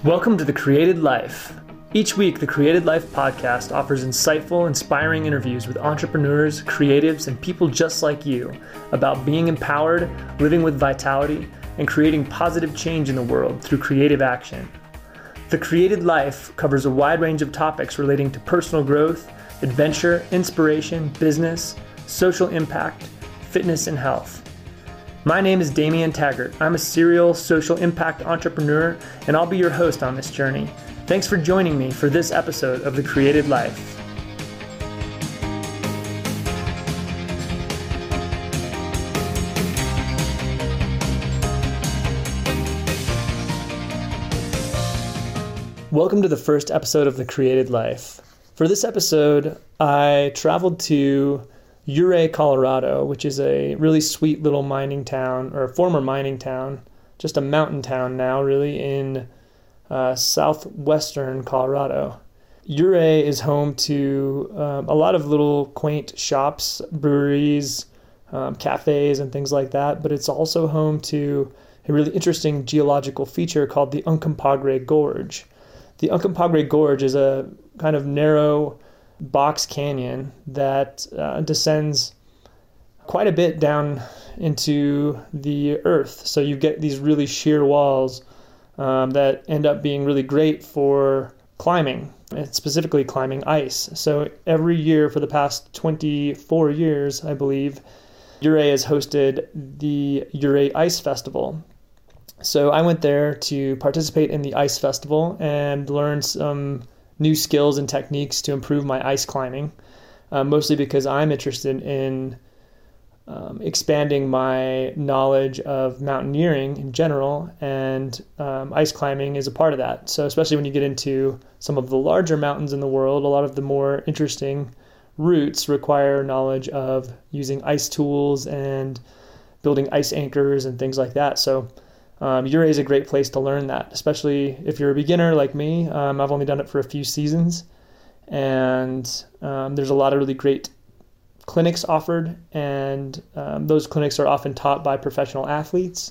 Welcome to The Created Life. Each week, The Created Life podcast offers insightful, inspiring interviews with entrepreneurs, creatives, and people just like you about being empowered, living with vitality, and creating positive change in the world through creative action. The Created Life covers a wide range of topics relating to personal growth, adventure, inspiration, business, social impact, fitness, and health. My name is Damian Taggart. I'm a serial social impact entrepreneur, and I'll be your host on this journey. Thanks for joining me for this episode of The Created Life. Welcome to the first episode of The Created Life. For this episode, I traveled to Ouray, Colorado, which is a really sweet little mining town, or a former mining town, just a mountain town now, really, in southwestern Colorado. Ouray is home to a lot of little quaint shops, breweries, cafes, and things like that, but it's also home to a really interesting geological feature called the Uncompahgre Gorge. The Uncompahgre Gorge is a kind of narrow box canyon that descends quite a bit down into the earth. So you get these really sheer walls that end up being really great for climbing, and specifically climbing ice. So every year for the past 24 years, I believe, Ouray has hosted the Ouray Ice Festival. So I went there to participate in the Ice Festival and learn some new skills and techniques to improve my ice climbing, mostly because I'm interested in expanding my knowledge of mountaineering in general, and ice climbing is a part of that. So especially when you get into some of the larger mountains in the world, a lot of the more interesting routes require knowledge of using ice tools and building ice anchors and things like that. So Ouray is a great place to learn that, especially if you're a beginner like me. I've only done it for a few seasons, and there's a lot of really great clinics offered, and those clinics are often taught by professional athletes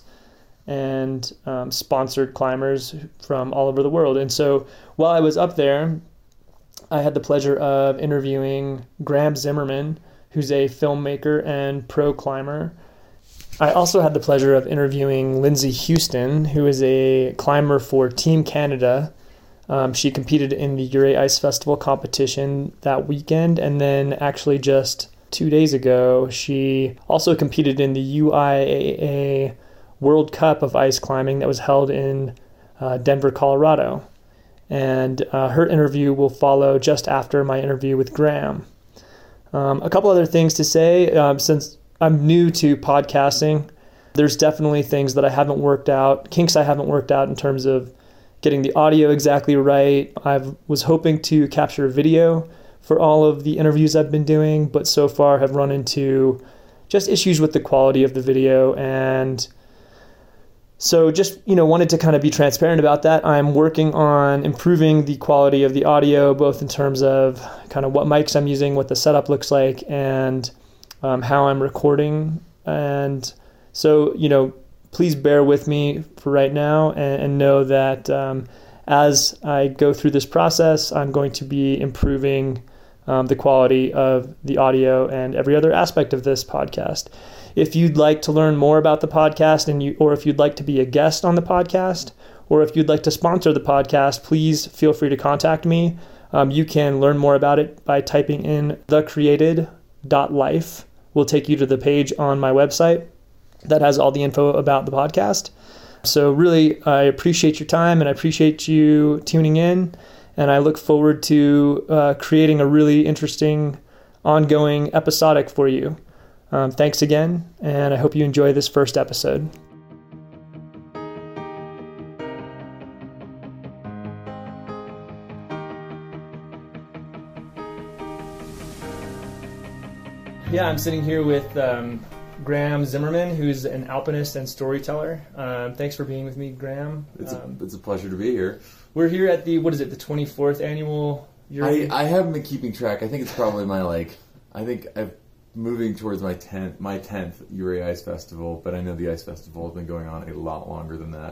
and sponsored climbers from all over the world. And so while I was up there, I had the pleasure of interviewing Graham Zimmerman, who's a filmmaker and pro climber. I also had the pleasure of interviewing Lindsay Houston, who is a climber for Team Canada. She competed in the Ouray Ice Festival competition that weekend, and then actually just 2 days ago, she also competed in the UIAA World Cup of Ice Climbing that was held in Denver, Colorado. And her interview will follow just after my interview with Graham. A couple other things to say, since I'm new to podcasting, there's definitely things that I haven't worked out, kinks I haven't worked out in terms of getting the audio exactly right. I was hoping to capture video for all of the interviews I've been doing, but so far have run into just issues with the quality of the video. And so just, wanted to kind of be transparent about that. I'm working on improving the quality of the audio, both in terms of kind of what mics I'm using, what the setup looks like, and how I'm recording. And so, please bear with me for right now, and know that as I go through this process, I'm going to be improving the quality of the audio and every other aspect of this podcast. If you'd like to learn more about the podcast, or if you'd like to be a guest on the podcast, or if you'd like to sponsor the podcast, please feel free to contact me. You can learn more about it by typing in thecreated.life. Will take you to the page on my website that has all the info about the podcast. So really, I appreciate your time, and I appreciate you tuning in, and I look forward to creating a really interesting ongoing episodic for you. Thanks again, and I hope you enjoy this first episode. Yeah, I'm sitting here with Graham Zimmerman, who's an alpinist and storyteller. Thanks for being with me, Graham. It's a pleasure to be here. We're here at the 24th annual Ouray? I haven't been keeping track. I think it's probably I'm moving towards my 10th Ouray Ice Festival, but I know the Ice Festival has been going on a lot longer than that.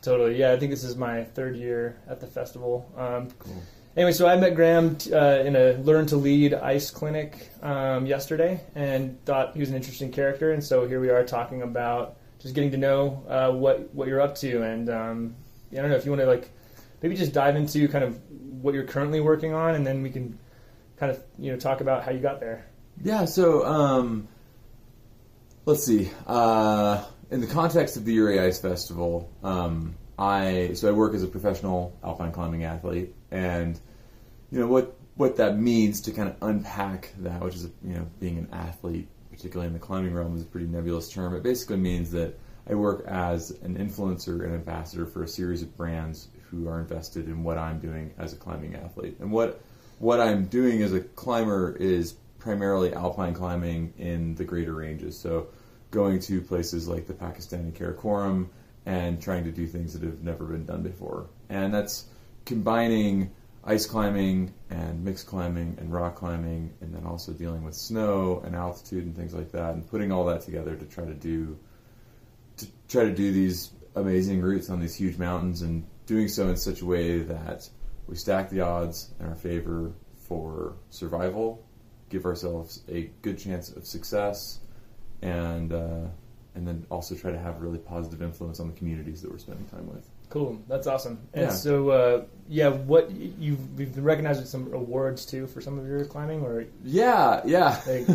Totally. Yeah, I think this is my third year at the festival. Cool. Anyway, so I met Graham in a Learn to Lead ICE clinic yesterday and thought he was an interesting character. And so here we are talking about just getting to know what you're up to. And I don't know if you want to like maybe just dive into kind of what you're currently working on, and then we can kind of talk about how you got there. Yeah. So let's see. In the context of the Ouray Ice Festival, I work as a professional alpine climbing athlete, and what that means to kind of unpack that, which is being an athlete, particularly in the climbing realm, is a pretty nebulous term. It basically means that I work as an influencer and ambassador for a series of brands who are invested in what I'm doing as a climbing athlete. And what I'm doing as a climber is primarily alpine climbing in the greater ranges. So going to places like the Pakistani Karakoram and trying to do things that have never been done before. And that's combining ice climbing and mixed climbing and rock climbing, and then also dealing with snow and altitude and things like that, and putting all that together to try to do these amazing routes on these huge mountains, and doing so in such a way that we stack the odds in our favor for survival, give ourselves a good chance of success, and then also try to have a really positive influence on the communities that we're spending time with. Cool, that's awesome. And Yeah. so, what you've been recognized with some awards too for some of your climbing, or Yeah. like,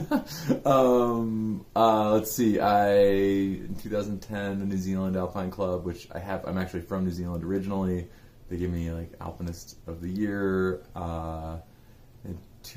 Let's see. In 2010, the New Zealand Alpine Club, which I'm actually from New Zealand originally. They gave me like Alpinist of the Year. In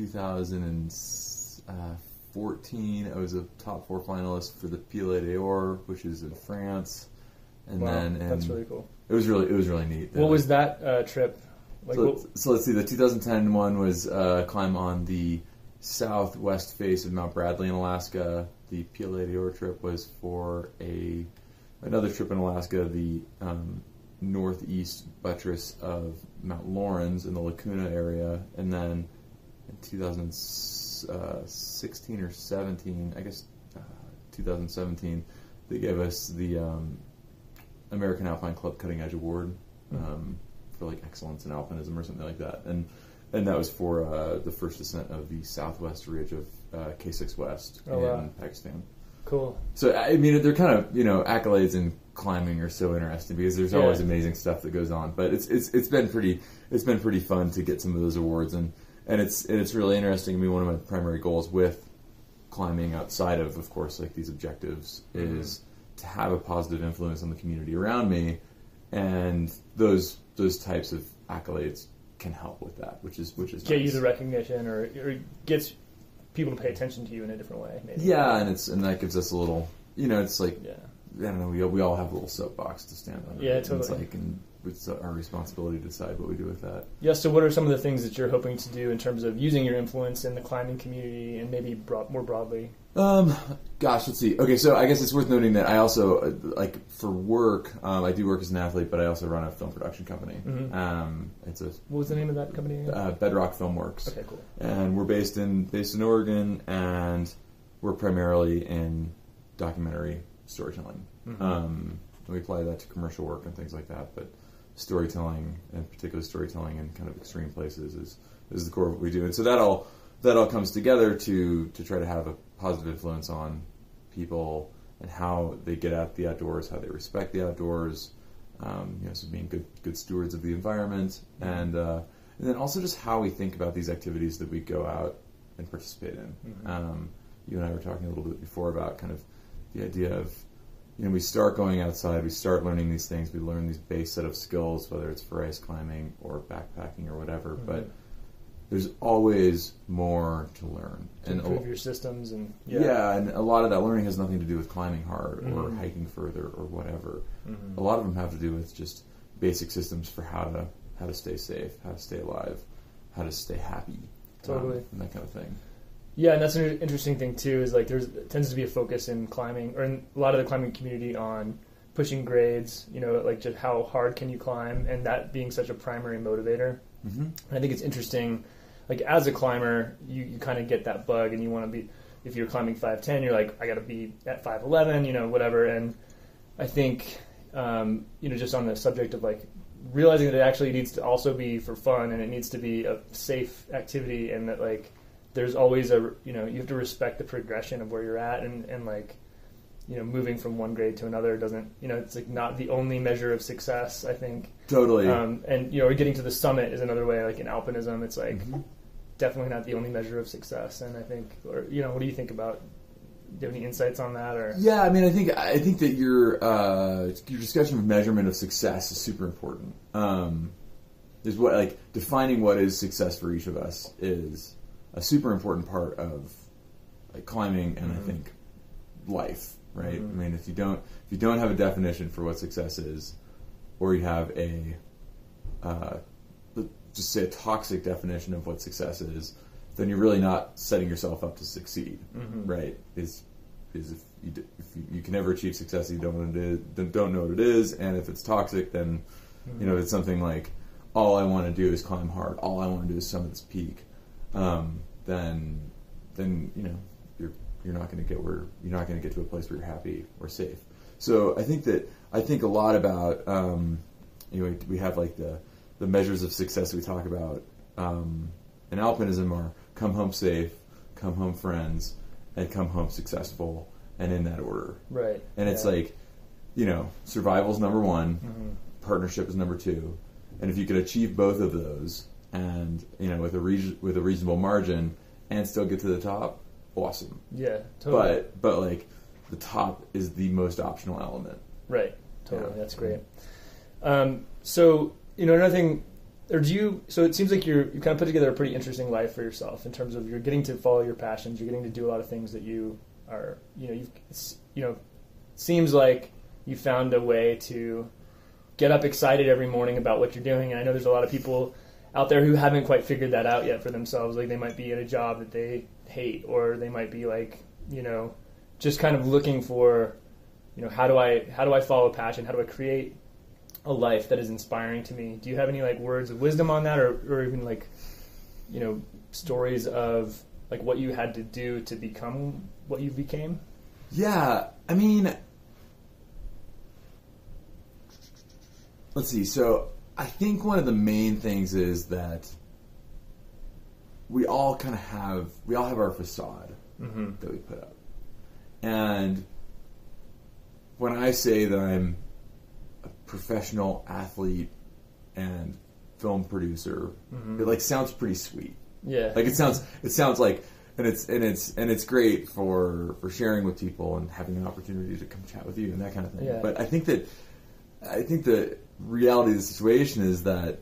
2014, I was a top 4 finalist for the Pilet d'Or, which is in France. And wow, then that's really cool. It was really neat. What was that trip? Like, so let's see. The 2010 one was climb on the southwest face of Mount Bradley in Alaska. The Pilet d'Or trip was for another trip in Alaska, the northeast buttress of Mount Lawrence in the Lacuna area, and then in 2016 or 17, I guess 2017, they gave us the American Alpine Club Cutting Edge Award for like excellence in alpinism or something like that, and that was for the first ascent of the southwest ridge of K6 West in Pakistan. Cool. So I mean, they're kind of accolades in climbing are so interesting because there's always amazing stuff that goes on. But it's been pretty fun to get some of those awards, and it's really interesting. I mean, one of my primary goals with climbing outside of course, like these objectives is to have a positive influence on the community around me, and those types of accolades can help with that, which is get nice. you the recognition or gets people to pay attention to you in a different way. Maybe. Yeah, and that gives us a little, it's like yeah. I don't know, we all have a little soapbox to stand on. Yeah, right? totally. It's like, and it's our responsibility to decide what we do with that. Yeah, so what are some of the things that you're hoping to do in terms of using your influence in the climbing community and maybe more broadly? Gosh, let's see. Okay, so I guess it's worth noting that I also, like, for work, I do work as an athlete, but I also run a film production company. Mm-hmm. What was the name of that company again? Bedrock Filmworks. Okay, cool. And we're based in Oregon, and we're primarily in documentary storytelling. We apply that to commercial work and things like that, but storytelling, and particularly storytelling in kind of extreme places, is the core of what we do. And so that all comes together to try to have a positive influence on people and how they get at the outdoors, how they respect the outdoors, so being good stewards of the environment, and then also just how we think about these activities that we go out and participate in. You and I were talking a little bit before about kind of the idea of, we start going outside, we start learning these things, we learn these base set of skills, whether it's for ice climbing or backpacking or whatever, but there's always more to learn. To improve your systems and... Yeah, and a lot of that learning has nothing to do with climbing hard or hiking further or whatever. A lot of them have to do with just basic systems for how to stay safe, how to stay alive, how to stay happy. Totally. And that kind of thing. Yeah, and that's an interesting thing too, is like tends to be a focus in climbing, or in a lot of the climbing community, on pushing grades, like just how hard can you climb, and that being such a primary motivator. And I think it's interesting, like as a climber, you kind of get that bug, and you want to be, if you're climbing 5'10", you're like, I got to be at 5'11", whatever. And I think just on the subject of like realizing that it actually needs to also be for fun and it needs to be a safe activity, and that like there's always you have to respect the progression of where you're at, and like, moving from one grade to another doesn't, it's like not the only measure of success, I think. Totally. And getting to the summit is another way, like in alpinism, it's like definitely not the only measure of success. And I think, what do you think about? Do you have any insights on that? Or yeah, I mean, I think that your discussion of measurement of success is super important. Is what like defining what is success for each of us is a super important part of like climbing, and I think life, right? I mean, if you don't have a definition for what success is, or you have a just say a toxic definition of what success is, then you're really not setting yourself up to succeed, right? Is if you can never achieve success, you don't know what it is, and if it's toxic, then it's something like all I want to do is climb hard, all I want to do is summit this peak, then you're not going to get to a place where you're happy or safe. So I think a lot about we have like the measures of success we talk about in alpinism are come home safe, come home friends, and come home successful, and in that order. Right. And it's like, survival's number one, partnership is number two, and if you could achieve both of those, and with a reasonable margin, and still get to the top, awesome. Yeah, totally. But like, the top is the most optional element. Right. Totally. Yeah. That's great. So another thing. So it seems like you kind of put together a pretty interesting life for yourself in terms of you're getting to follow your passions, you're getting to do a lot of things that you are, seems like you found a way to get up excited every morning about what you're doing. And I know there's a lot of people out there who haven't quite figured that out yet for themselves. Like they might be in a job that they hate, or they might be like, just kind of looking for, how do I follow a passion? How do I create a life that is inspiring to me? Do you have any like words of wisdom on that, or even like stories of like what you had to do to become what you became? Yeah, I mean, let's see. So I think one of the main things is that we all have our facade that we put up, and when I say that I'm a professional athlete and film producer, it like sounds pretty sweet. Yeah. Like it sounds like, and it's great for sharing with people and having an opportunity to come chat with you and that kind of thing. Yeah. But I think the reality of the situation is that,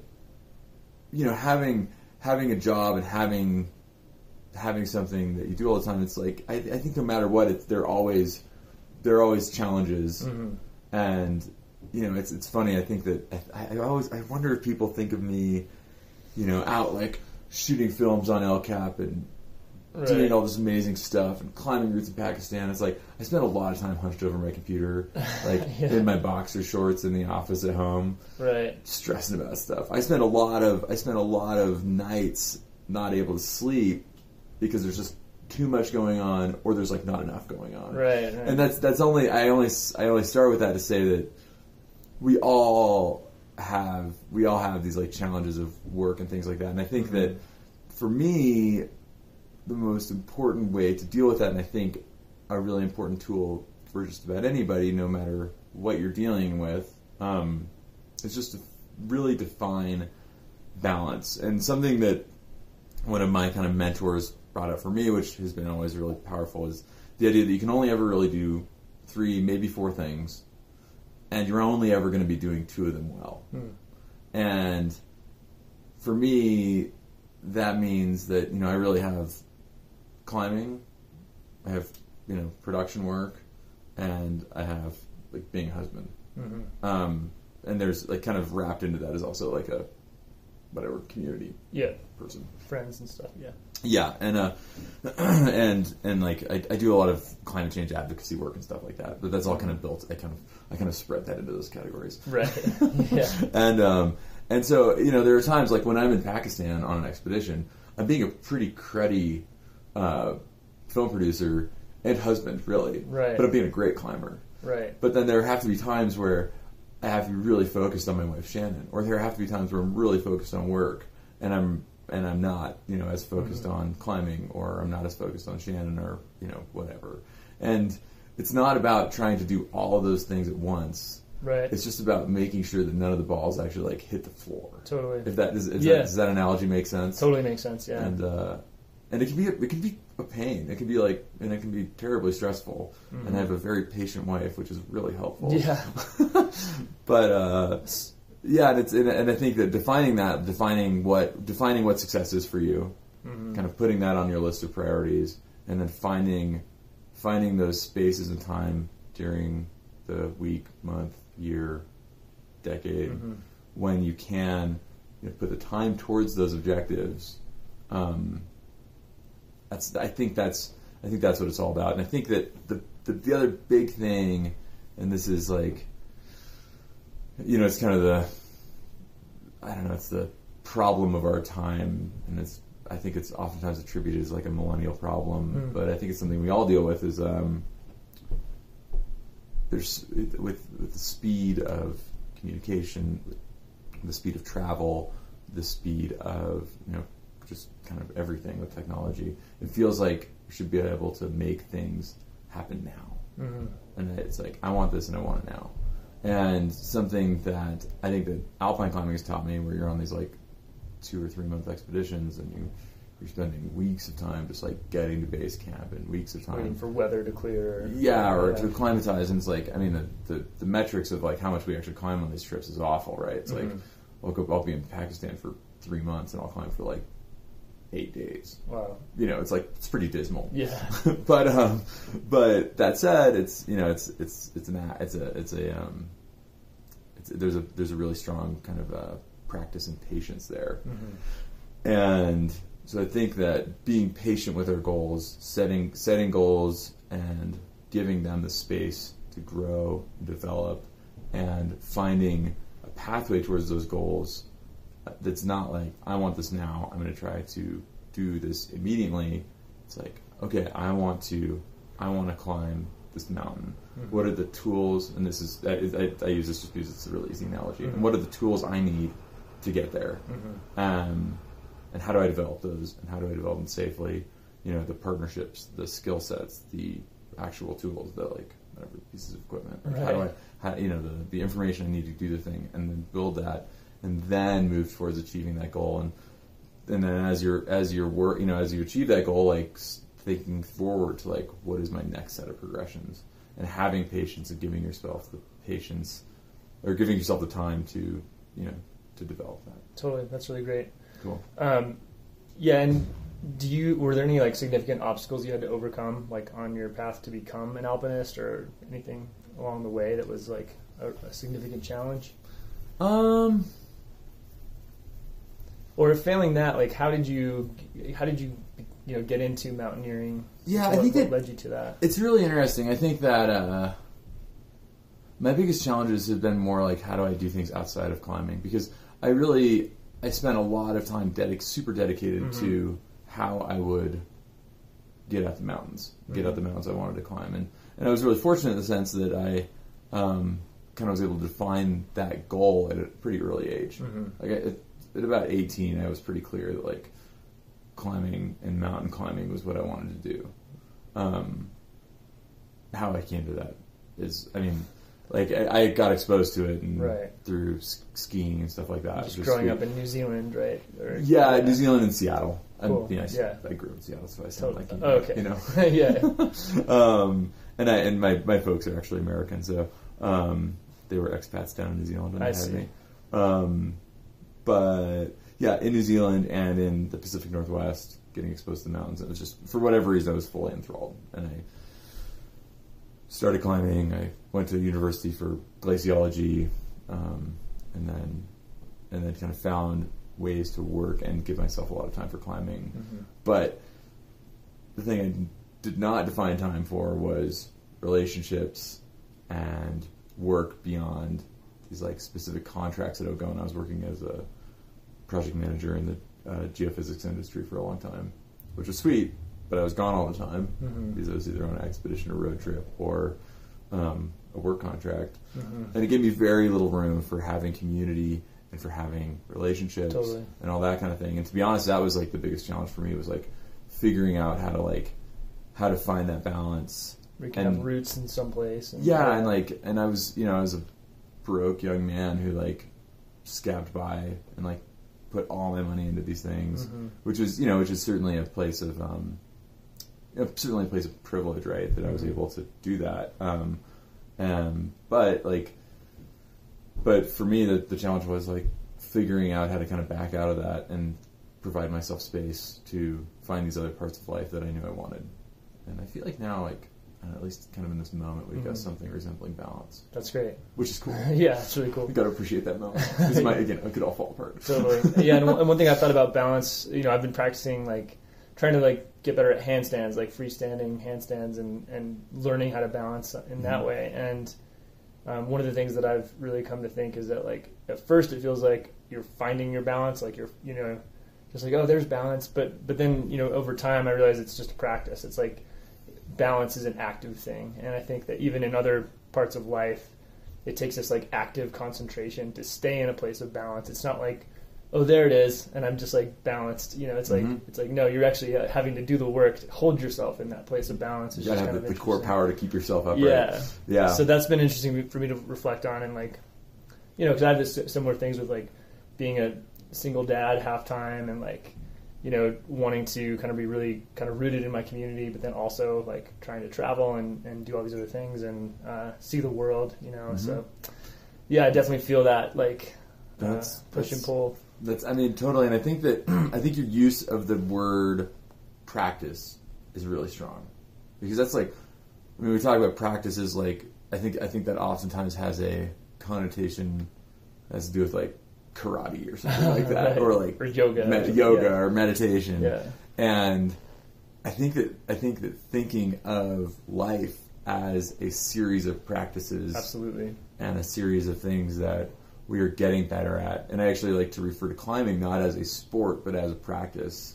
having a job and having something that you do all the time, it's like, I think no matter what, there are always challenges. And it's funny. I think that I wonder if people think of me, out like shooting films on El Cap and doing all this amazing stuff and climbing routes in Pakistan. It's like I spent a lot of time hunched over my computer, like in my boxer shorts in the office at home, stressing about stuff. I spent a lot of nights not able to sleep because there's just too much going on, or there's like not enough going on. Right. And that's only I only start with that to say that we all have these like challenges of work and things like that. And I think that for me, the most important way to deal with that, and I think a really important tool for just about anybody, no matter what you're dealing with, is just to really define balance. And something that one of my kind of mentors brought up for me, which has been always really powerful, is the idea that you can only ever really do 3, maybe 4 things, and you're only ever going to be doing 2 of them well. And for me, that means that, I really have climbing, I have, production work, and I have like being a husband. And there's like kind of wrapped into that is also like a whatever community person, friends and stuff. And like I do a lot of climate change advocacy work and stuff like that, but that's all kind of built. I kind of spread that into those categories. Right. And so there are times like when I'm in Pakistan on an expedition, I'm being a pretty cruddy film producer and husband, really. Right. But I'm being a great climber. Right. But then there have to be times where I have to be really focused on my wife Shannon, or there have to be times where I'm really focused on work and I'm not, as focused on climbing, or I'm not as focused on Shannon, or whatever. And it's not about trying to do all of those things at once. Right. It's just about making sure that none of the balls actually hit the floor. Totally. If that does that analogy make sense? Totally makes sense. Yeah. And it can be a pain. It can be and it can be terribly stressful. Mm-hmm. And I have a very patient wife, which is really helpful. Yeah. But and I think that defining what success is for you, mm-hmm. kind of putting that on your list of priorities, and then finding those spaces and time during the week, month, year, decade, mm-hmm. when you can put the time towards those objectives. I think that's what it's all about. And I think that the other big thing, and this is it's kind of it's the problem of our time, and I think it's oftentimes attributed as a millennial problem, but I think it's something we all deal with. Is there's with the speed of communication, the speed of travel, the speed of just kind of everything with technology, it feels like we should be able to make things happen now. Mm-hmm. And it's I want this and I want it now. And something that I think that alpine climbing has taught me, where you're on these 2 or 3 month expeditions, and you're spending weeks of time just getting to base camp, and weeks of time waiting for weather to clear. To acclimatize. And it's the metrics of how much we actually climb on these trips is awful, right? It's mm-hmm. I'll be in Pakistan for 3 months and I'll climb for 8 days. Wow. It's pretty dismal. Yeah. but that said, there's a really strong kind of practice in patience there. Mm-hmm. And so I think that being patient with our goals, setting goals and giving them the space to grow and develop, and finding a pathway towards those goals that's not I want this now, I'm going to try to do this immediately. It's okay, I want to climb this mountain. Mm-hmm. What are the tools? And this is I use this just because it's a really easy analogy. Mm-hmm. And what are the tools I need to get there? Mm-hmm. And how do I develop those? And how do I develop them safely? The partnerships, the skill sets, the actual tools, the whatever pieces of equipment. Right. How the information I need to do the thing, and then build that, and then move towards achieving that goal. And then as you achieve that goal, thinking forward to what is my next set of progressions, and having patience and giving yourself the patience, or giving yourself the time to develop that. Totally, that's really great. Cool. Yeah, and were there any significant obstacles you had to overcome on your path to become an alpinist, or anything along the way that was a significant challenge? Or failing that, how did you get into mountaineering? Yeah, what, I think what led you to that? It's really interesting. I think that my biggest challenges have been more how do I do things outside of climbing, because I spent a lot of time super dedicated mm-hmm. to how I would get at the mountains, I wanted to climb, and I was really fortunate in the sense that I kind of was able to define that goal at a pretty early age. Mm-hmm. At about 18, I was pretty clear that climbing and mountain climbing was what I wanted to do. How I came to that is, I got exposed to it through skiing and stuff like that. Just growing up in New Zealand, right? New Zealand and Seattle. Cool. I grew up in Seattle, so I sound okay. Yeah. And my folks are actually American, so they were expats down in New Zealand when they had me. But yeah, in New Zealand and in the Pacific Northwest, getting exposed to the mountains, it was just, for whatever reason, I was fully enthralled. And I started climbing. I went to university for glaciology, and then kind of found ways to work and give myself a lot of time for climbing. Mm-hmm. But the thing I did not define time for was relationships and work beyond these specific contracts that I would go. And I was working as a project manager in the geophysics industry for a long time, which was sweet, but I was gone all the time mm-hmm. because I was either on an expedition or road trip, or a work contract, and it gave me very little room for having community and for having relationships and all that kind of thing. And to be honest, that was like the biggest challenge for me, was like figuring out how to find that balance. Where you can have roots in some place. And I was a broke young man who like scabbed by and like put all my money into these things, which is certainly a place of privilege, right? That I was able to do that. But for me, the challenge was like figuring out how to kind of back out of that and provide myself space to find these other parts of life that I knew I wanted. And I feel like now, like, at least kind of in this moment, we've got something resembling balance. That's great. Which is cool. Yeah, it's really cool. You've got to appreciate that moment. Because it could all fall apart. Totally. Yeah, and one thing I thought about balance, I've been practicing, like, trying to, like, get better at handstands, like freestanding handstands, and learning how to balance in that way. And one of the things that I've really come to think is that, like, at first it feels like you're finding your balance, like you're, just like, oh, there's balance. But then, over time I realize it's just a practice. It's like balance is an active thing. And I think that even in other parts of life, it takes this, like, active concentration to stay in a place of balance. It's not like, oh, there it is, and I'm just, like, balanced. It's like no, you're actually having to do the work to hold yourself in that place of balance. You gotta have the core power to keep yourself upright. Yeah. So that's been interesting for me to reflect on, and, like, because I have this similar things with, like, being a single dad half time, and, like, wanting to kind of be really kind of rooted in my community, but then also, like, trying to travel and do all these other things and see the world. So yeah, I definitely feel that, like, push and pull. Totally. And I think your use of the word practice is really strong, because that's like, when we talk about practices, like, I think that oftentimes has a connotation that has to do with, like, karate or something like that, right. or yoga, or meditation. Yeah. And I think that thinking of life as a series of practices, absolutely, and a series of things that we are getting better at. And I actually like to refer to climbing not as a sport, but as a practice.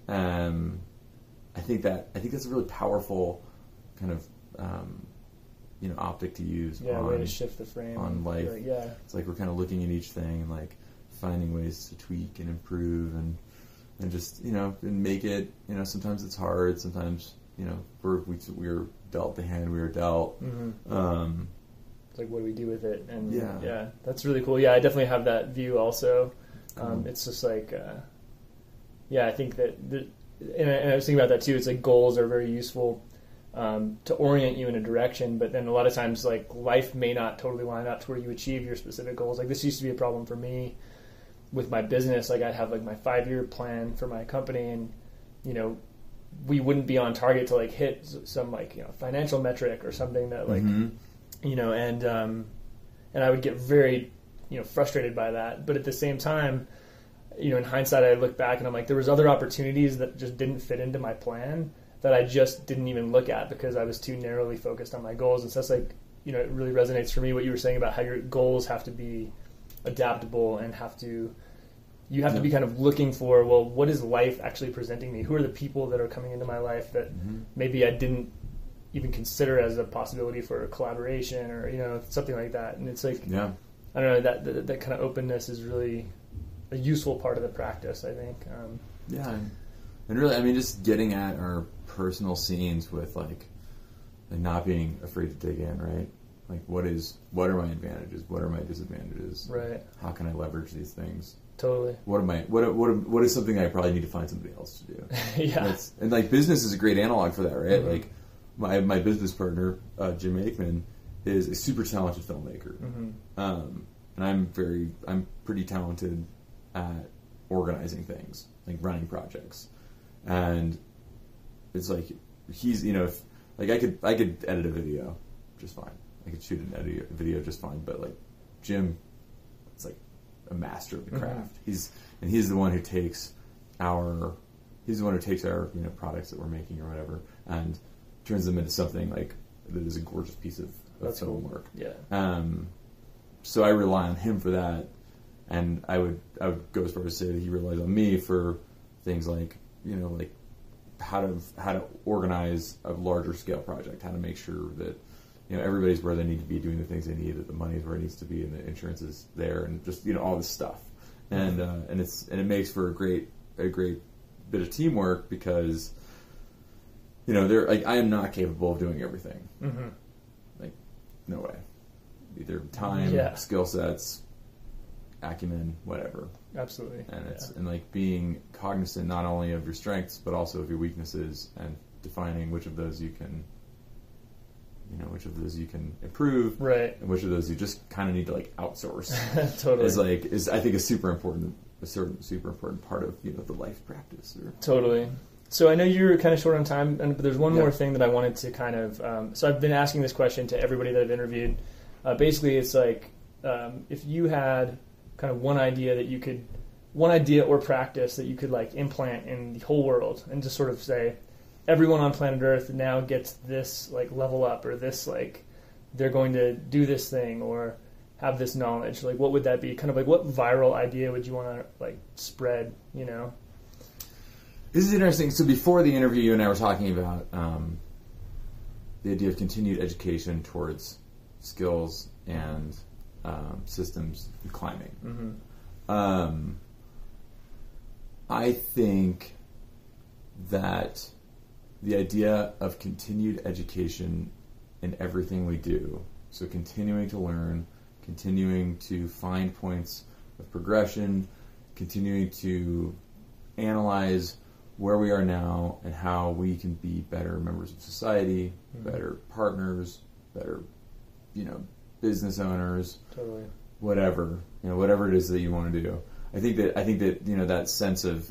I think that's a really powerful kind of optic to use. Way to shift the frame on life. It's like we're kind of looking at each thing and, like, finding ways to tweak and improve and just and make it. Sometimes it's hard. Sometimes we're dealt the hand we were dealt. It's like, what do we do with it? And yeah, that's really cool. Yeah, I definitely have that view also. It's just like, I think that, and I was thinking about that too. It's like goals are very useful to orient you in a direction, but then a lot of times, like, life may not totally line up to where you achieve your specific goals. Like, this used to be a problem for me with my business. Like, I'd have, like, my 5-year plan for my company, and we wouldn't be on target to, like, hit some, like, financial metric or something that, like, and I would get very, frustrated by that. But at the same time, in hindsight, I look back and I'm like, there was other opportunities that just didn't fit into my plan that I just didn't even look at because I was too narrowly focused on my goals. And so that's, like, it really resonates for me what you were saying about how your goals have to be adaptable and you have to be kind of looking for, well, what is life actually presenting me? Who are the people that are coming into my life that maybe I didn't even consider as a possibility for a collaboration or something like that. And it's like, I don't know, that kind of openness is really a useful part of the practice, I think. And really, just getting at our personal scenes with, like, and not being afraid to dig in, right? Like, what are my advantages? What are my disadvantages? Right. How can I leverage these things? Totally. What is something I probably need to find somebody else to do? And like, business is a great analog for that, right? Like, my business partner, Jim Aikman, is a super talented filmmaker. And I'm pretty talented at organizing things, like running projects. And it's like, he's, if, like, I could edit a video just fine. I could shoot a video just fine. But, like, Jim, it's like a master of the craft. He's the one who takes our products that we're making or whatever and turns them into something, like, that is a gorgeous piece of film work. Yeah. So I rely on him for that, and I would go as far as to say that he relies on me for things like, how to organize a larger scale project, how to make sure that everybody's where they need to be doing the things they need, that the money's where it needs to be, and the insurance is there, and just all this stuff, and it makes for a great bit of teamwork because they're like, I am not capable of doing everything. Mm-hmm. Like, no way. Either time, skill sets, acumen, whatever. Absolutely. And it's and like being cognizant not only of your strengths but also of your weaknesses, and defining which of those you can improve, right, and which of those you just kind of need to like outsource. Totally. is I think a super important part of the life practice. Totally. So I know you're kind of short on time, but there's one more thing that I wanted to kind of. So I've been asking this question to everybody that I've interviewed. Basically, it's like if you had kind of one idea or practice that you could like implant in the whole world, and just sort of say, everyone on planet Earth now gets this like level up, or this like they're going to do this thing or have this knowledge. Like, what would that be? Kind of like, what viral idea would you want to like spread? This is interesting. So before the interview, you and I were talking about the idea of continued education towards skills and systems in climbing. Mm-hmm. I think that the idea of continued education in everything we do, so continuing to learn, continuing to find points of progression, continuing to analyze where we are now and how we can be better members of society, better partners, better, business owners, totally, whatever it is that you want to do. I think that that sense of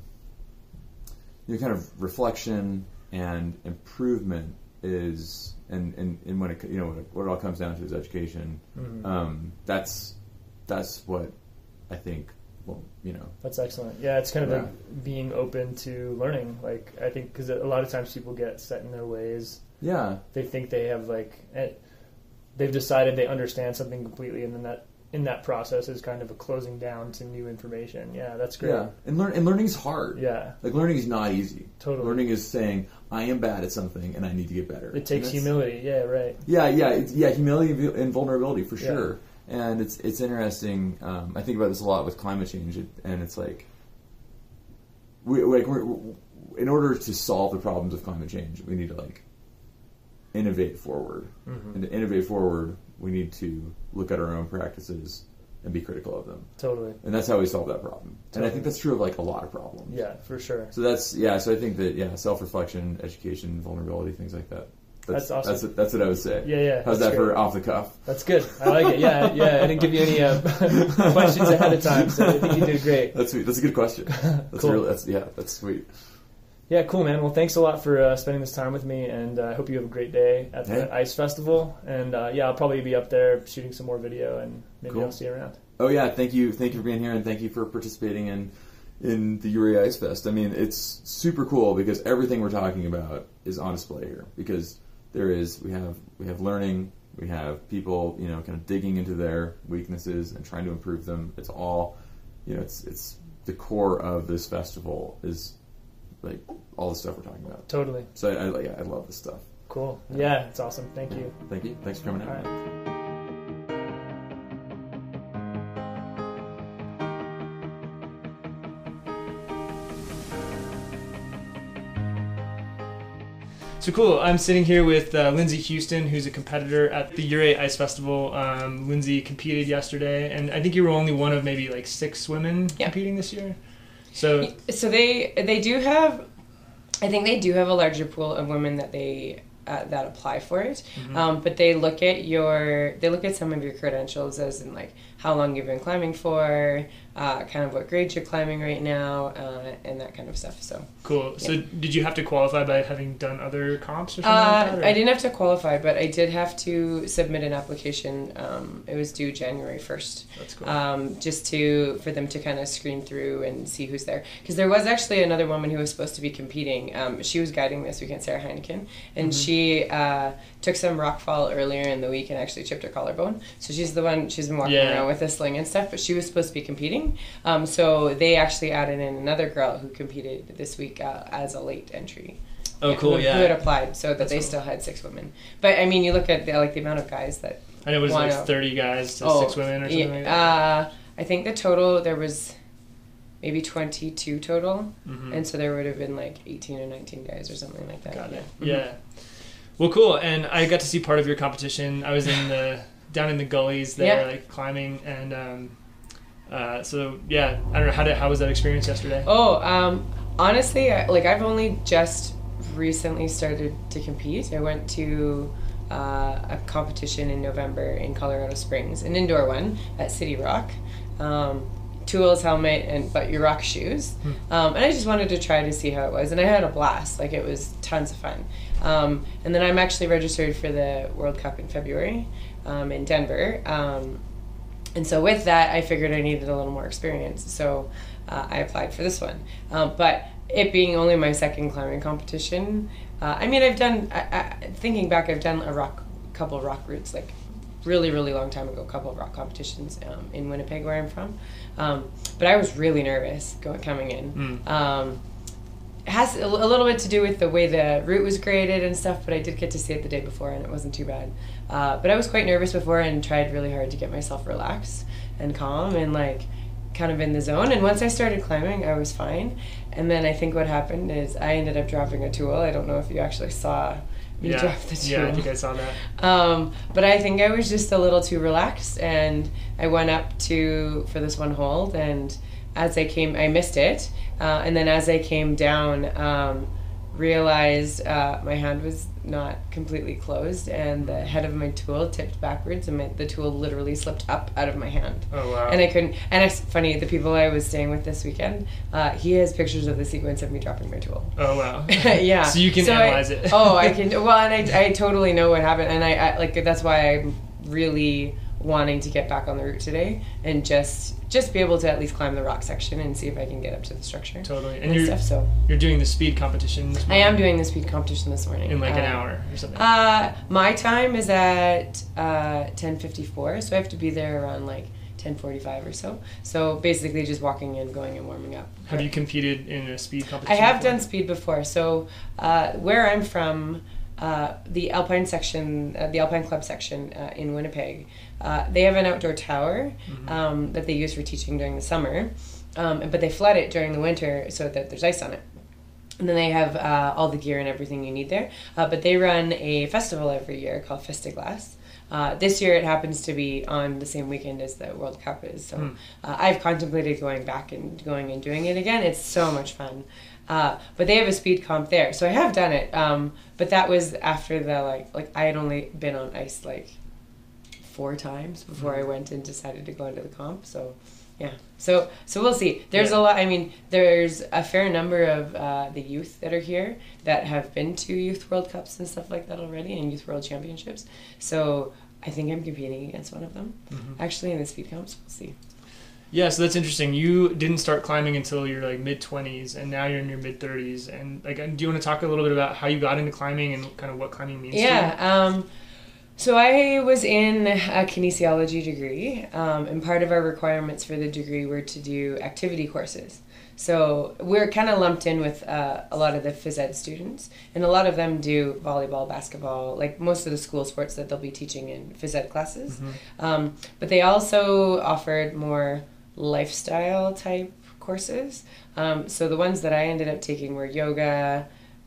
kind of reflection and improvement is, and when it what it all comes down to is education. Mm-hmm. That's what I think. Well, that's excellent. Yeah, it's kind of like being open to learning. Like, I think because a lot of times people get set in their ways. Yeah, they think they have they've decided they understand something completely, and then that in that process is kind of a closing down to new information. Yeah, that's great. Yeah, and learning is hard. Yeah, like learning is not easy. Totally, learning is saying I am bad at something and I need to get better. It takes humility. Yeah, right. Yeah, humility and vulnerability for sure. And it's interesting. I think about this a lot with climate change, and it's like we're in order to solve the problems of climate change, we need to like innovate forward. Mm-hmm. And to innovate forward, we need to look at our own practices and be critical of them. Totally. And that's how we solve that problem. Totally. And I think that's true of like a lot of problems. Yeah, for sure. So so I think that self-reflection, education, vulnerability, things like that. That's awesome. That's what I would say. Yeah. How's that for off the cuff? That's good. I like it. Yeah. I didn't give you any questions ahead of time, so I think you did great. That's sweet. That's a good question. That's cool. That's sweet. Yeah, cool, man. Well, thanks a lot for spending this time with me, and I hope you have a great day at the Ice Festival. And I'll probably be up there shooting some more video, and maybe I'll see you around. Oh yeah, thank you for being here, and thank you for participating in the Ouray Ice Fest. I mean, it's super cool because everything we're talking about is on display here. Because we have learning, we have people kind of digging into their weaknesses and trying to improve them. It's all it's the core of this festival is like all the stuff we're talking about. Totally. So I love this stuff. Cool. Yeah, it's awesome. Thank you. Thank you. Thanks for coming out. All right. So cool. I'm sitting here with Lindsay Houston, who's a competitor at the Ouray Ice Festival. Lindsay competed yesterday, and I think you were only one of maybe like 6 women competing this year. So they do have, I think they do have a larger pool of women that they that apply for it. Mm-hmm. But they look at some of your credentials, as in like how long you've been climbing for, kind of what grade you're climbing right now, and that kind of stuff. So cool. Yeah. So did you have to qualify by having done other comps or something like that? Or? I didn't have to qualify, but I did have to submit an application. It was due January 1st. That's cool. Just for them to kind of screen through and see who's there. Because there was actually another woman who was supposed to be competing. She was guiding this weekend, Sarah Heineken, and she took some rock fall earlier in the week and actually chipped her collarbone. So she's been walking around with a sling and stuff, but she was supposed to be competing. So they actually added in another girl who competed this week as a late entry. Oh, cool, who had applied, so that That's they cool. still had 6 women. But I mean, you look at the amount of guys that I know it was wanna- like 30 guys to 6 women or something like that. I think the total, there was maybe 22 total, Mhm. and so there would have been like 18 or 19 guys or something like that. Got it. Mhm. Yeah. Well, cool. And I got to see part of your competition. I was down in the gullies there, Yeah. like climbing, and so yeah, I don't know how was that experience yesterday? Oh, honestly, I've only just recently started to compete. I went to a competition in November in Colorado Springs, an indoor one at City Rock. Tools, helmet, but your rock shoes. And I just wanted to try to see how it was, and I had a blast. Like, it was tons of fun. And then I'm actually registered for the World Cup in February in Denver. And so with that, I figured I needed a little more experience. So I applied for this one. But it being only my second climbing competition, I mean, I've done, thinking back, I've done a couple of rock routes, like really, really long time ago, a couple of rock competitions in Winnipeg, where I'm from. But I was really nervous coming in. It has a little bit to do with the way the route was graded and stuff, but I did get to see it the day before, and it wasn't too bad. But I was quite nervous before and tried really hard to get myself relaxed and calm and like kind of in the zone. And once I started climbing, I was fine. And then I think what happened is I ended up dropping a tool. I don't know if you actually saw me drop the tool. Yeah, I think I saw that. But I think I was just a little too relaxed, and I went up for this one hold, and as I missed it, and then as I came down, realized my hand was not completely closed, and the head of my tool tipped backwards, and the tool literally slipped up out of my hand. Oh, wow. And I couldn't. And it's funny, the people I was staying with this weekend, he has pictures of the sequence of me dropping my tool. Oh, wow. Yeah. So you can analyze it. I can. Well, and I totally know what happened, and I like that's why I'm really wanting to get back on the route today and just be able to at least climb the rock section and see if I can get up to the structure. Totally. And you're, stuff. So you're doing the speed competition this I morning? am doing the speed competition this morning. In like an hour or something? My time is at 10:54, so I have to be there around like 10:45 or so. So basically just walking in, going and warming up. Have you competed in a speed competition I have before? done speed before. So where I'm from, the Alpine section, the Alpine Club section in Winnipeg, they have an outdoor tower that they use for teaching during the summer, but they flood it during the winter so that there's ice on it. And then they have all the gear and everything you need there. But they run a festival every year called Festiglas. This year it happens to be on the same weekend as the World Cup is. So I've contemplated going back and doing it again. It's so much fun. But they have a speed comp there. So I have done it. But that was after the, like I had only been on ice like 4 times before I went and decided to go into the comp. So yeah. So we'll see. There's a lot. I mean, there's a fair number of the youth that are here that have been to Youth World Cups and stuff like that already, and Youth World Championships. So I think I'm competing against one of them, actually, in the speed comps. We'll see. Yeah, so that's interesting. You didn't start climbing until you're like mid-20s, and now you're in your mid-30s. And like, do you want to talk a little bit about how you got into climbing and kind of what climbing means to you? Yeah. So I was in a kinesiology degree, and part of our requirements for the degree were to do activity courses. So we're kind of lumped in with a lot of the phys ed students, and a lot of them do volleyball, basketball, like most of the school sports that they'll be teaching in phys ed classes. But they also offered more lifestyle type courses. So the ones that I ended up taking were yoga,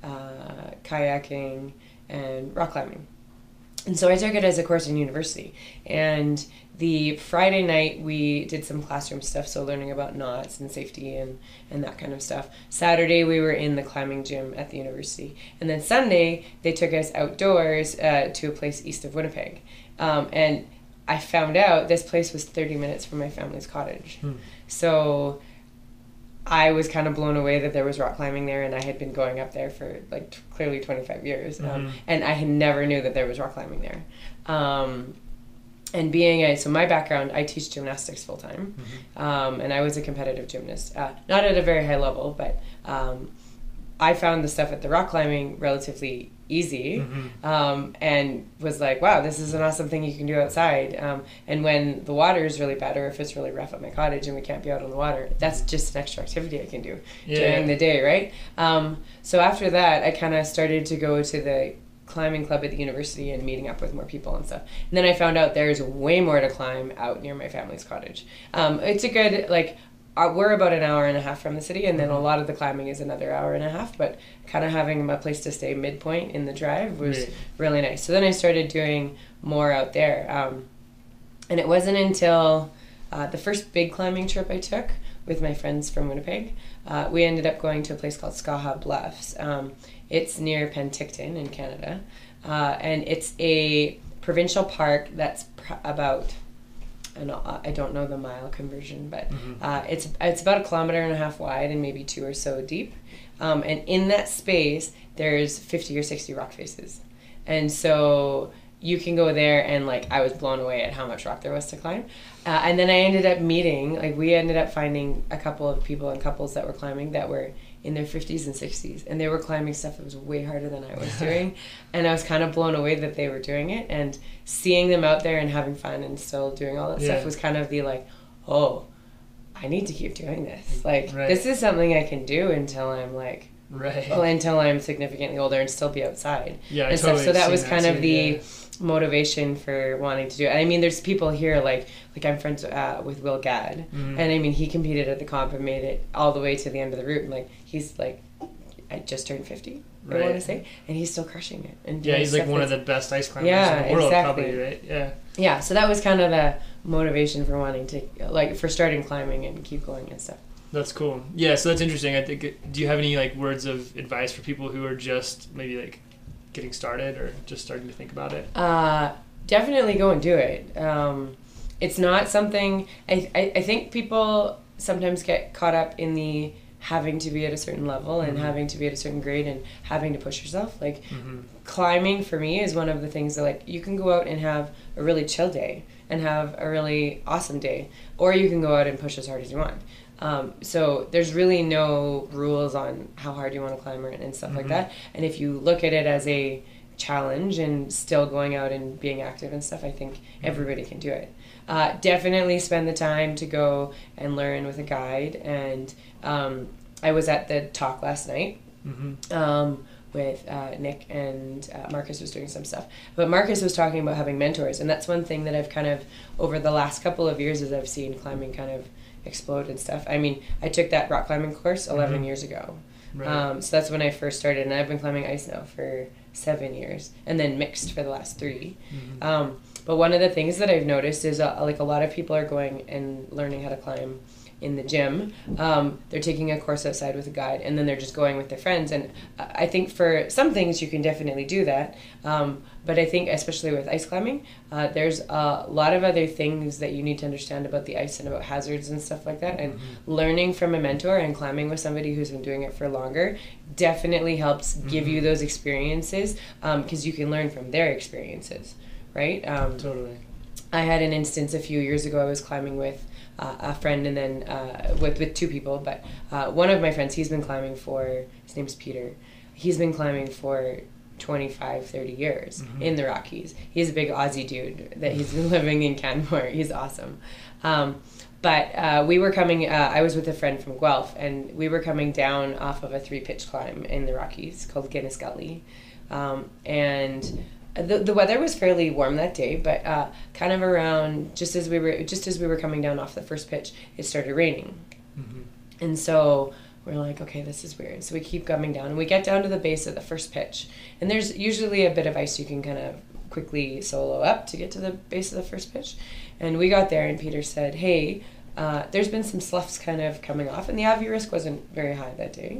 kayaking, and rock climbing. And so I took it as a course in university. And the Friday night we did some classroom stuff, so learning about knots and safety and that kind of stuff. Saturday we were in the climbing gym at the university. And then Sunday they took us outdoors to a place east of Winnipeg. And I found out this place was 30 minutes from my family's cottage. So I was kind of blown away that there was rock climbing there, and I had been going up there for like clearly 25 years. And I had never knew that there was rock climbing there. And so my background, I teach gymnastics full time. And I was a competitive gymnast, not at a very high level, but I found the stuff at the rock climbing relatively easy, Mm-hmm. and was like, wow, this is an awesome thing you can do outside. And when the water is really bad, or if it's really rough at my cottage and we can't be out on the water, that's just an extra activity I can do during the day, right? So after that, I kind of started to go to the climbing club at the university and meeting up with more people and stuff. And then I found out there's way more to climb out near my family's cottage. It's a good, like, we're about an hour and a half from the city, and then a lot of the climbing is another hour and a half, but kind of having a place to stay midpoint in the drive was really nice. So then I started doing more out there. And it wasn't until the first big climbing trip I took with my friends from Winnipeg, we ended up going to a place called Skaha Bluffs. It's near Penticton in Canada, and it's a provincial park that's about... And I don't know the mile conversion, but it's about 1.5 kilometers wide and maybe 2 or so deep. And in that space, there's 50 or 60 rock faces. And so you can go there, and like I was blown away at how much rock there was to climb. And then I ended up we ended up finding a couple of people and couples that were climbing that were in their 50s and 60s, and they were climbing stuff that was way harder than I was doing. And I was kind of blown away that they were doing it, and seeing them out there and having fun and still doing all that stuff was kind of the like, oh, I need to keep doing this. Like, this is something I can do until I'm like, until I'm significantly older and still be outside. Yeah, and totally. Stuff. So that was kind of the motivation for wanting to do it. And I mean, there's people here like I'm friends with Will Gadd, and I mean, he competed at the comp and made it all the way to the end of the route, and like he's like, I just turned 50, I want to say, and he's still crushing it. And he's like one of the best ice climbers in the world, probably, right? Yeah, so that was kind of the motivation for wanting to, like, for starting climbing and keep going and stuff. That's cool. Yeah, so that's interesting. I think, do you have any like words of advice for people who are just maybe like getting started or just starting to think about it? Definitely go and do it. It's not something, I think people sometimes get caught up in the having to be at a certain level and having to be at a certain grade and having to push yourself. Like, climbing for me is one of the things that, like, you can go out and have a really chill day and have a really awesome day, or you can go out and push as hard as you want. So there's really no rules on how hard you want to climb and stuff like that. And if you look at it as a challenge and still going out and being active and stuff, I think everybody can do it. Definitely spend the time to go and learn with a guide. And I was at the talk last night with Nick, and Marcus was doing some stuff. But Marcus was talking about having mentors, and that's one thing that I've kind of, over the last couple of years, as I've seen climbing kind of explode and stuff. I mean, I took that rock climbing course 11 years ago. So that's when I first started, and I've been climbing ice now for 7 years, and then mixed for the last 3. But one of the things that I've noticed is like a lot of people are going and learning how to climb in the gym. They're taking a course outside with a guide, and then they're just going with their friends. And I think for some things you can definitely do that. But I think especially with ice climbing, there's a lot of other things that you need to understand about the ice and about hazards and stuff like that. And learning from a mentor and climbing with somebody who's been doing it for longer definitely helps give you those experiences, because you can learn from their experiences, right? Totally. I had an instance a few years ago. I was climbing with a friend, and then with 2 people. But one of my friends, he's been climbing for, his name's Peter. He's been climbing for 25, 30 years in the Rockies. He's a big Aussie dude that he's been living in Canmore. He's awesome. But we were coming, I was with a friend from Guelph, and we were coming down off of a 3-pitch climb in the Rockies called Guinness Gully. And the weather was fairly warm that day, but kind of around just as we were coming down off the first pitch, it started raining. And so we're like, okay, this is weird. So we keep coming down, and we get down to the base of the first pitch, and there's usually a bit of ice you can kind of quickly solo up to get to the base of the first pitch. And we got there, and Peter said, hey, there's been some sloughs kind of coming off, and the AVI risk wasn't very high that day.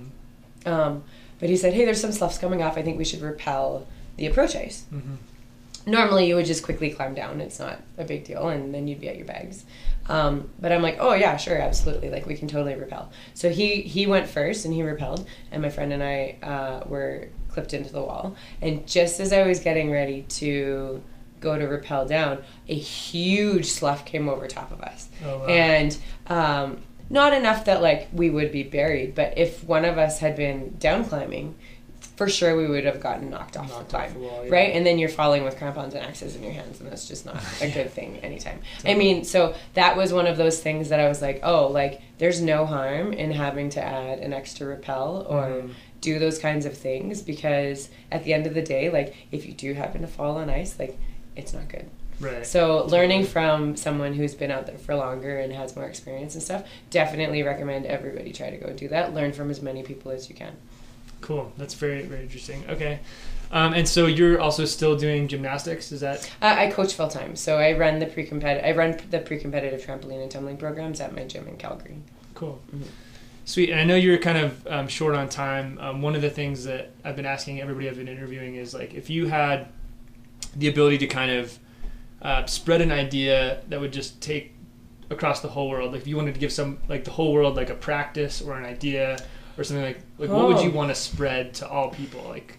But he said, hey, there's some sloughs coming off. I think we should rappel the approach ice. Normally you would just quickly climb down. It's not a big deal, and then you'd be at your bags. But I'm like, oh yeah, sure, absolutely. Like, we can totally rappel. So he went first, and he rappelled, and my friend and I were clipped into the wall. And just as I was getting ready to go to rappel down, a huge slough came over top of us. Oh, wow. And not enough that like we would be buried, but if one of us had been down climbing, for sure we would have gotten knocked off the climb, wall, yeah. right? And then you're falling with crampons and axes in your hands, and that's just not a good thing anytime. Totally. I mean, so that was one of those things that I was like, oh, like there's no harm in having to add an extra rappel or do those kinds of things, because at the end of the day, like if you do happen to fall on ice, like it's not good. Right. So learning from someone who's been out there for longer and has more experience and stuff, definitely recommend everybody try to go do that. Learn from as many people as you can. Cool. That's very, very interesting. Okay. And so you're also still doing gymnastics, is that? I coach full time, so I run the pre-competitive trampoline and tumbling programs at my gym in Calgary. Cool. Mm-hmm. Sweet. And I know you're kind of short on time. One of the things that I've been asking everybody I've been interviewing is like, if you had the ability to kind of spread an idea that would just take across the whole world, like if you wanted to give the whole world like a practice or an idea or something like what would you want to spread to all people? Like,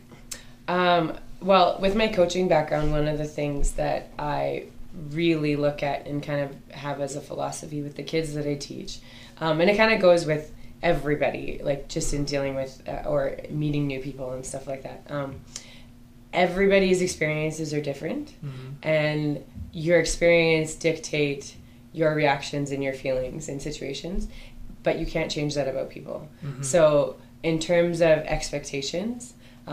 well, with my coaching background, one of the things that I really look at and kind of have as a philosophy with the kids that I teach, and it kind of goes with everybody, like just in dealing with or meeting new people and stuff like that. Everybody's experiences are different, and your experience dictate your reactions and your feelings in situations, but you can't change that about people. So in terms of expectations,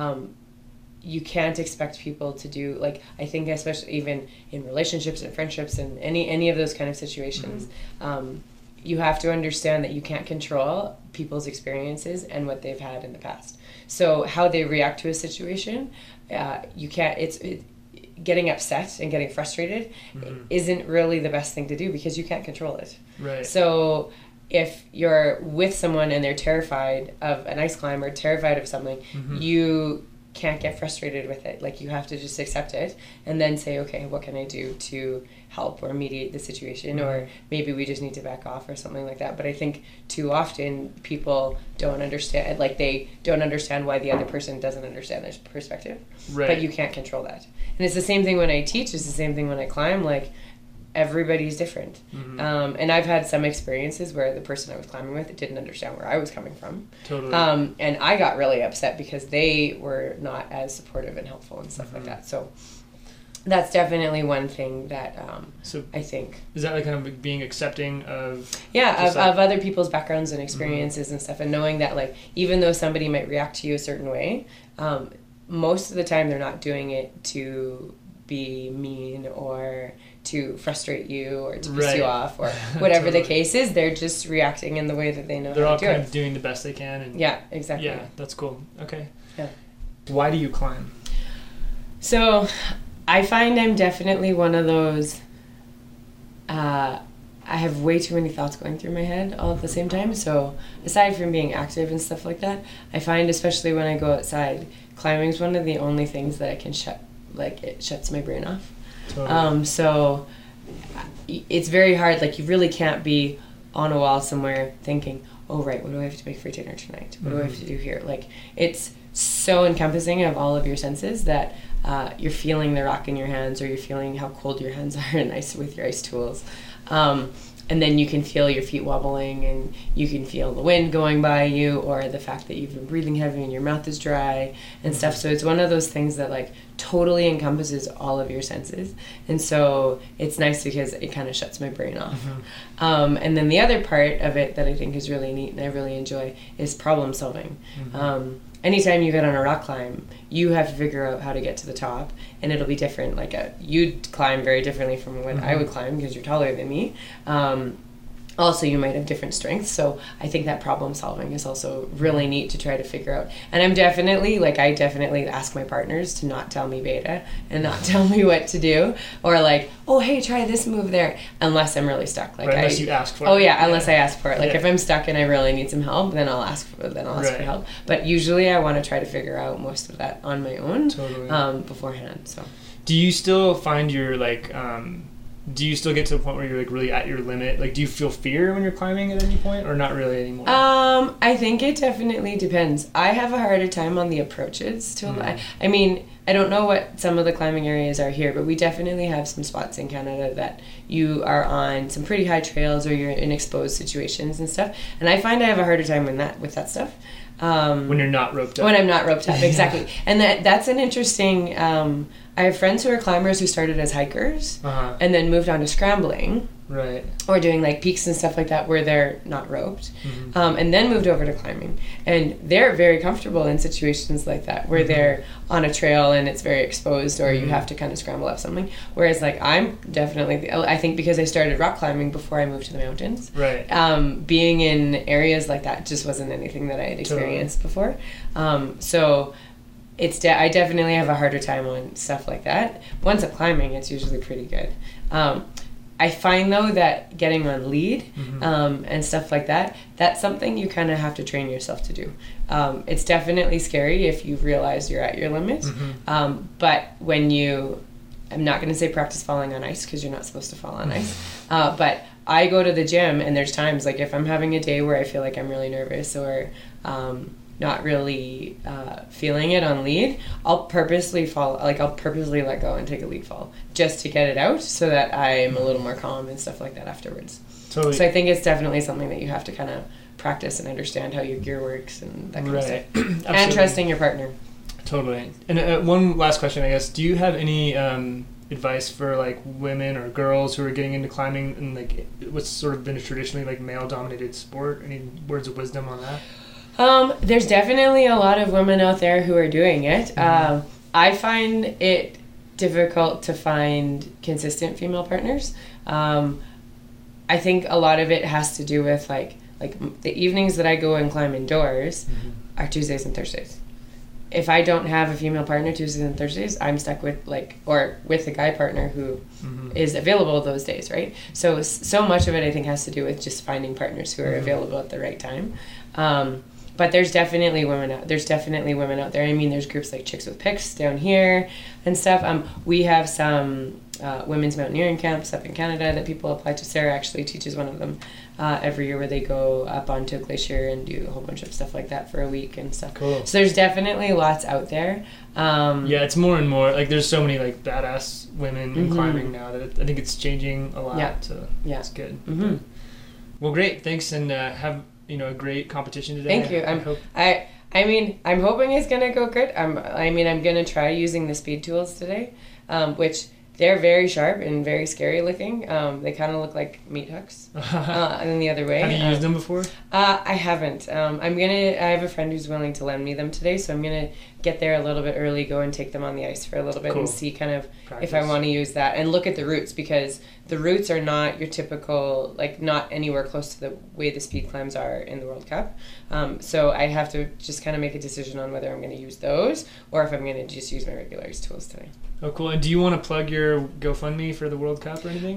you can't expect people to do, like, I think especially even in relationships and friendships and any of those kind of situations, you have to understand that you can't control people's experiences and what they've had in the past. So how they react to a situation, you can't, getting upset and getting frustrated isn't really the best thing to do, because you can't control it. Right. So if you're with someone and they're terrified of an ice climb or terrified of something, you can't get frustrated with it. Like, you have to just accept it and then say, okay, what can I do to help or mediate the situation? Or maybe we just need to back off or something like that. But I think too often people don't understand, like they don't understand why the other person doesn't understand their perspective. Right. But you can't control that. And it's the same thing when I teach, it's the same thing when I climb. Like, everybody's different. And I've had some experiences where the person I was climbing with didn't understand where I was coming from. Totally. And I got really upset because they were not as supportive and helpful and stuff like that. So that's definitely one thing that I think. Is that like kind of being accepting of... Yeah, of other people's backgrounds and experiences and stuff, and knowing that, like, even though somebody might react to you a certain way, most of the time they're not doing it to be mean or to frustrate you or to piss you off or whatever the case is. They're just reacting in the way that they know they're how all to do kind it. of doing the best they can. And yeah, exactly. Yeah, that's cool. Okay. Yeah. Why do you climb? So I find I'm definitely one of those, I have way too many thoughts going through my head all at the same time. So aside from being active and stuff like that, I find, especially when I go outside, climbing is one of the only things that I can it shuts my brain off. Totally. So it's very hard. Like, you really can't be on a wall somewhere thinking, oh, right, what do I have to make for dinner tonight? What do I have to do here? Like, it's so encompassing of all of your senses that you're feeling the rock in your hands, or you're feeling how cold your hands are and ice with your ice tools. And then you can feel your feet wobbling, and you can feel the wind going by you, or the fact that you've been breathing heavy and your mouth is dry and stuff. So it's one of those things that, like, totally encompasses all of your senses. And so it's nice because it kind of shuts my brain off. And then the other part of it that I think is really neat and I really enjoy is problem solving. Anytime you get on a rock climb, you have to figure out how to get to the top, and it'll be different. Like, you'd climb very differently from what I would climb because you're taller than me. Also, you might have different strengths, so I think that problem solving is also really neat to try to figure out. And I definitely ask my partners to not tell me beta and not tell me what to do, or like, oh, hey, try this move there, unless I'm really stuck. Like, unless you ask for it. Oh yeah, unless I ask for it. Like, if I'm stuck and I really need some help, then I'll ask for help. But usually I want to try to figure out most of that on my own beforehand. So. Do you still find your, like, do you still get to a point where you're like really at your limit? Like, do you feel fear when you're climbing at any point, or not really anymore? I think it definitely depends. I have a harder time on the approaches to I mean, I don't know what some of the climbing areas are here, but we definitely have some spots in Canada that you are on some pretty high trails, or you're in exposed situations and stuff. And I find I have a harder time with that stuff. When you're not roped up. When I'm not roped up, exactly. And that's an interesting. I have friends who are climbers who started as hikers and then moved on to scrambling. Right. Or doing like peaks and stuff like that where they're not roped. And then moved over to climbing. And they're very comfortable in situations like that where they're on a trail and it's very exposed, or you have to kind of scramble up something. Whereas like I'm definitely, I think because I started rock climbing before I moved to the mountains. Right. Being in areas like that just wasn't anything that I had experienced before. So I definitely have a harder time on stuff like that. Once I'm climbing, it's usually pretty good. I find though that getting on lead and stuff like that, that's something you kind of have to train yourself to do. It's definitely scary if you realize you're at your limit. But when I'm not going to say practice falling on ice, because you're not supposed to fall on ice. But I go to the gym and there's times like if I'm having a day where I feel like I'm really nervous or not really feeling it on lead, I'll purposely fall, like I'll purposely let go and take a lead fall just to get it out so that I'm a little more calm and stuff like that afterwards. Totally. So I think it's definitely something that you have to kind of practice and understand how your gear works and that kind of stuff. And trusting your partner. Totally. And one last question, I guess. Do you have any advice for like women or girls who are getting into climbing and like what's sort of been a traditionally like male-dominated sport? Any words of wisdom on that? There's definitely a lot of women out there who are doing it. I find it difficult to find consistent female partners. I think a lot of it has to do with like the evenings that I go and climb indoors are Tuesdays and Thursdays. If I don't have a female partner Tuesdays and Thursdays, I'm stuck with with a guy partner who is available those days, right? So much of it I think has to do with just finding partners who are available at the right time. But there's definitely women out there. I mean, there's groups like Chicks with Picks down here and stuff. We have some women's mountaineering camps up in Canada that people apply to. Sarah actually teaches one of them every year, where they go up onto a glacier and do a whole bunch of stuff like that for a week and stuff. Cool. So there's definitely lots out there. Yeah, it's more and more. Like, there's so many like badass women in climbing now that I think it's changing a lot. Yeah. So it's good. Well, great. Thanks, and have a great competition today. Thank you. I'm hoping it's gonna go good. I'm gonna try using the speed tools today, which they're very sharp and very scary looking. They kind of look like meat hooks, and then the other way. Have you used them before? I haven't. I have a friend who's willing to lend me them today, so I'm gonna get there a little bit early, go and take them on the ice for a little bit and see kind of practice. If I want to use that, and look at the routes, because the routes are not your typical, like not anywhere close to the way the speed climbs are in the World Cup. So I have to just kind of make a decision on whether I'm going to use those or if I'm going to just use my regular ice tools today. Oh, cool. And do you want to plug your GoFundMe for the World Cup or anything? No?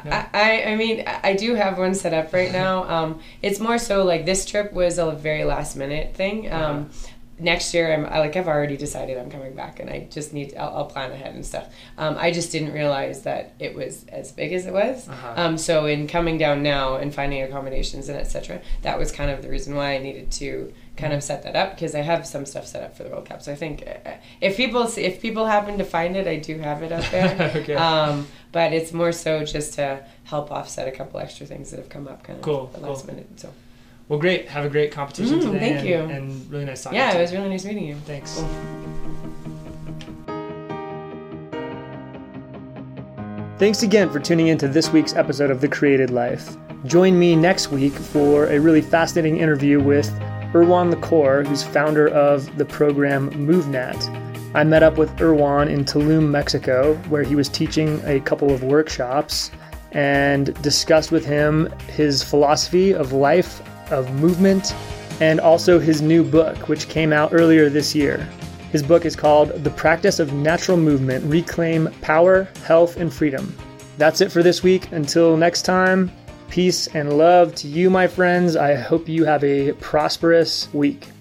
I do have one set up right now. It's more so like this trip was a very last minute thing. Next year, I've already decided I'm coming back, and I just I'll plan ahead and stuff. I just didn't realize that it was as big as it was. So in coming down now and finding accommodations and etc., that was kind of the reason why I needed to kind of set that up, because I have some stuff set up for the World Cup. So I think if people happen to find it, I do have it up there. Okay. But it's more so just to help offset a couple extra things that have come up kind of the last minute. So. Well, great. Have a great competition today. Thank you. And really nice talking to you. Yeah, it was really nice meeting you. Thanks. Cool. Thanks again for tuning in to this week's episode of The Created Life. Join me next week for a really fascinating interview with Erwan LaCour, who's founder of the program MoveNat. I met up with Erwan in Tulum, Mexico, where he was teaching a couple of workshops, and discussed with him his philosophy of life, of movement, and also his new book, which came out earlier this year. His book is called The Practice of Natural Movement: Reclaim Power, Health, and Freedom. That's it for this week. Until next time, peace and love to you, my friends. I hope you have a prosperous week.